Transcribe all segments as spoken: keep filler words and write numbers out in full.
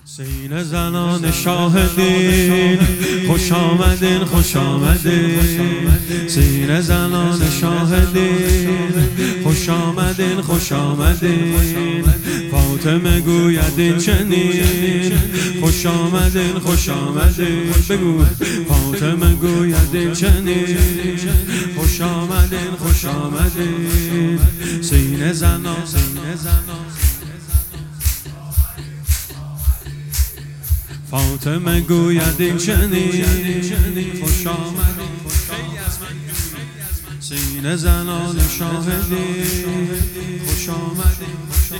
سینه زنان شاهدین خوش آمدین خوش آمدین. سینه زنان شاهدین خوش آمدین خوش آمدین. فاطمه گوید چنین خوش آمدین خوش آمدین. بگو فاطمه گوید چنین خوش آمدین خوش آمدین. سینه زنان سینه زنان فاطمه گوید چنین خوش آمدین. سینه زنان شاهدین خوش آمدین.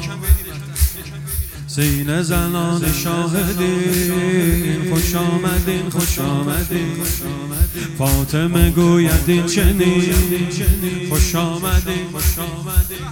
سینه زنان شاهدین خوش آمدین خوش آمدین. فاطمه گوید چنین خوش آمدین خوش آمدین.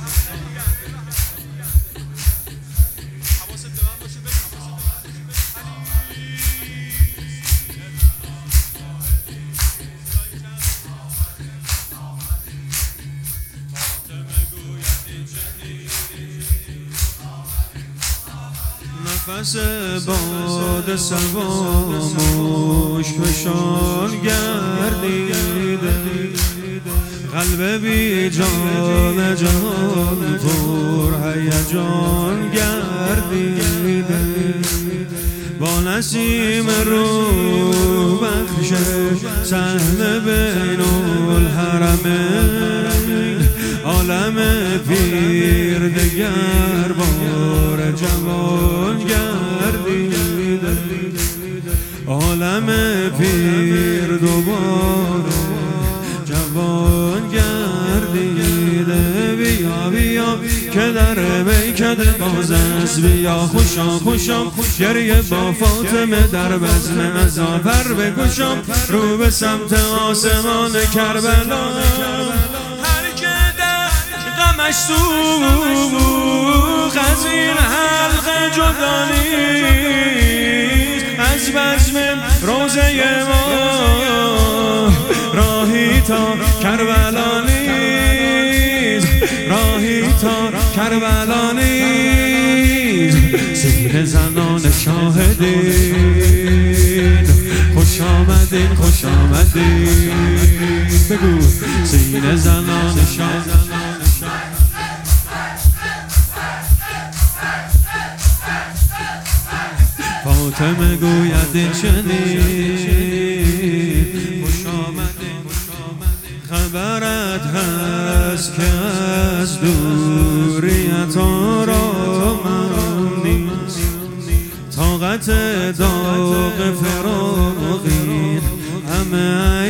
نفس باد سبا مشک فشان گردیده. قلب بی جان جان پر هیجان گردیده. با نسیم رو بخش صحن بین الحرمین. عالم پیر دگر بار جوان گردیده. عالم پیر دوباره جوان گردیده. بیا بیا که در میکده باز است. بیا خوشام خوشام گریه با فاطمه در بزم عزا پر بگشام. رو به سمت آسمان کربلا غمش سوخ از این حلقه جدا نیست. از بزم روزه ما راهی تا کربلا نیست. راهی تا کربلا نیست. سینه زنان شاهدین خوش آمدین خوش آمدین. بگو سینه زنان شاهدین. فاطمه گوید چنین خوش آمدین. خبرت هست که از دوریت آرامم نیست. طاقت داغ فراقی همه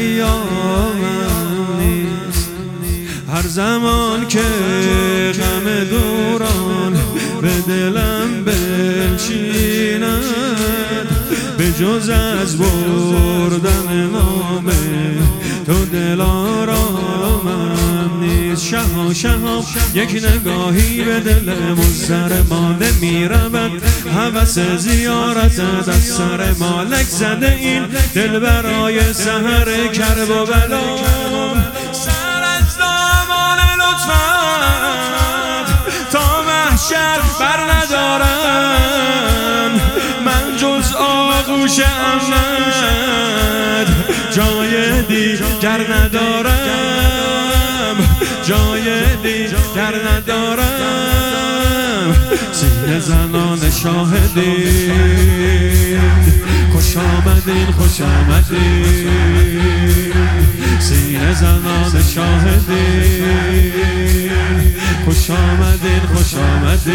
ایامم نیست. هر زمان که غم دوران به دلم بنشیند. به جز از بردن نام تو دل آرامم نیست. شها شها یک نگاهی به دل مضطرب ما نمی‌رود. هوس زیارت از سر مالک زده این دل برای سحر کرب و بلا. سر از دامان لطفت تا محشر بر ندارم. من جز آغوش امنت جای دیگر ندارم. جای دیگر ندارم. سینه زنان شاهدین خوش آمدین خوش آمدین. سینه زنان شاهدین خوش آمدین خوش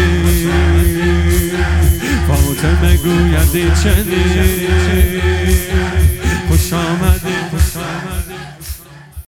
آمدین. فاطمه گوید چنین